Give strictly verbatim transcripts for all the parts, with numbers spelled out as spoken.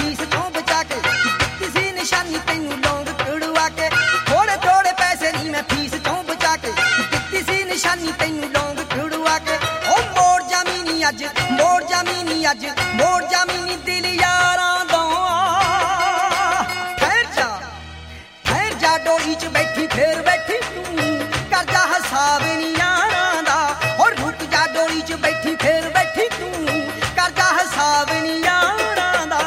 fees चों बचा के दित्ती सी निशानी तैनू लौंग तुड़वा के थोड़े थोड़े पैसे नी मैं फीस चों बचा के दित्ती सी निशानी तैनू लौंग तुड़वा के ओ मोड़ जामीनी अज मोड़ जामीनी अज मोड़ जामीनी दिल यारां दा ठहर जा ठहर जा डोली च बैठी फिर बैठी तू कर जा हिसाब नी यारां दा और रुक जा डोली च बैठी फिर बैठी तू कर जा हिसाब नी यारां दा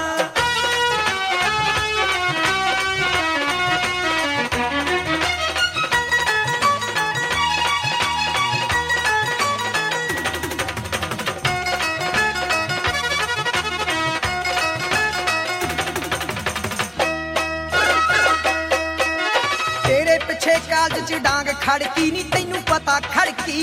तेरे पिछे काज च डांग खड़की नी तैनू पता खड़की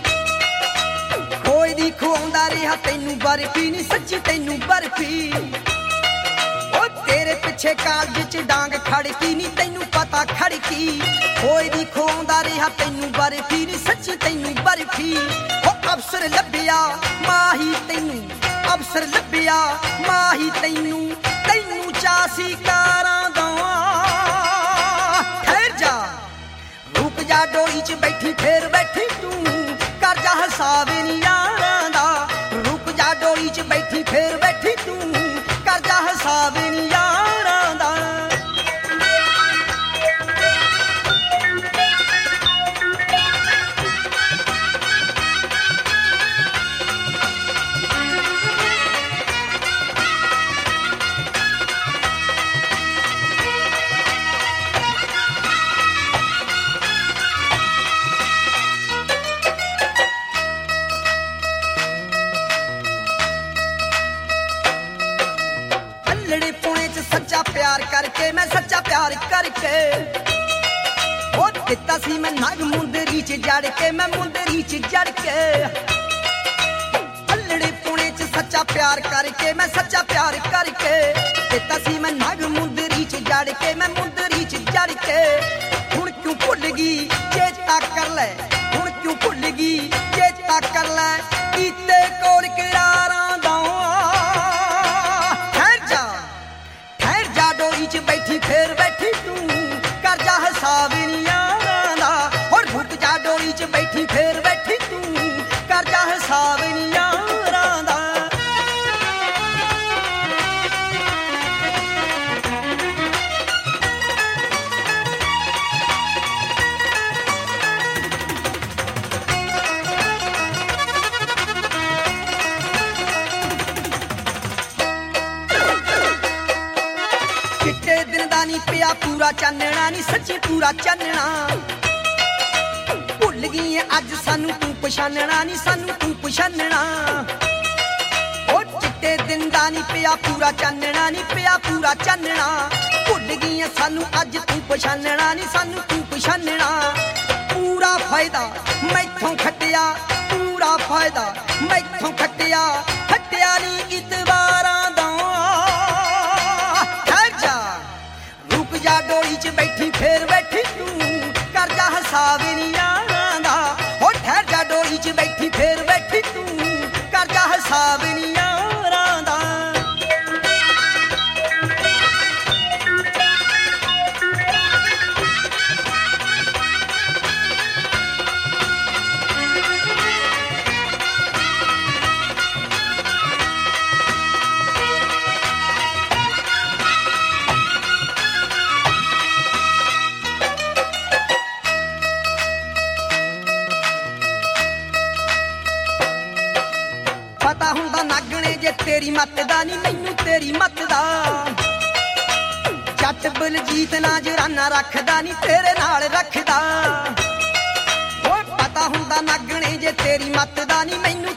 खोए दी खुआंदा रहा तैनू बर्फी नी सच्ची तैनू बर्फी ओ तेरे पिछे काज च डांग खड़की नी तैनू पता खड़की खोए दी खुआंदा रहा तैनू बर्फी नी सच्ची तैनू बर्फी ओ अफसर लभ्या माही तैनू अफसर लभ्या माही तैनू तैनू चासी कारां दा जा डोली च बैठी फिर बैठी तू कर जा हिसाब नी यारां दा रुक जा डोली च बैठी फिर बैठी तू कर जा हिसाब नी यारां दा प्यार करके मैं सच्चा प्यार करके ओ दिता सी मैं नग मुंदरी च जड़ के मैं मुंदरी च जड़ के अल्लड़े पुणे च सच्चा प्यार करके मैं सच्चा प्यार करके दिता सी मैं नग मुंदरी च जड़ के मैं मुंदरी च जड़ के हुण क्यों भुल गई चेता कर ले हुण क्यों भुल गई चेता कर ले कीते कोल करारां दा डोली च बैठी फिर बैठी तू कर जा हिसाब नी यारां दा और रुक जा डोली च बैठी फिर बैठी तू कर जा हिसाब नी यारां दा चिट्टे दिन दा नी पिया पूरा चानना नी सच्ची पूरा चानना भुल गई है अज सानू तू पछानना नी सानू तू पछानना ओ चिट्टे दिन दा नी पिया पूरा चानना नी पिया पूरा चानना भुल गई है सानू अज तू पछानना नी सानू तू पछानना पूरा फायदा मैथों खटिया पूरा फायदा मैथों खटिया खटिया नी इतवारां दा जा डोली च बैठी फिर बैठी तू कर जा हिसाब नी यारां दा ओ ठहर जा डोली च बैठी फिर बैठी तू कर जा हिसाब नी यारां दा पता हुंदा नागणे जे तेरी मत दा नी मैनू तेरी मत दा जट बलजीत ना जराना रखदा नी तेरे नाल रखदा ओ पता हुंदा नागणे जे तेरी मत दा नी मैनू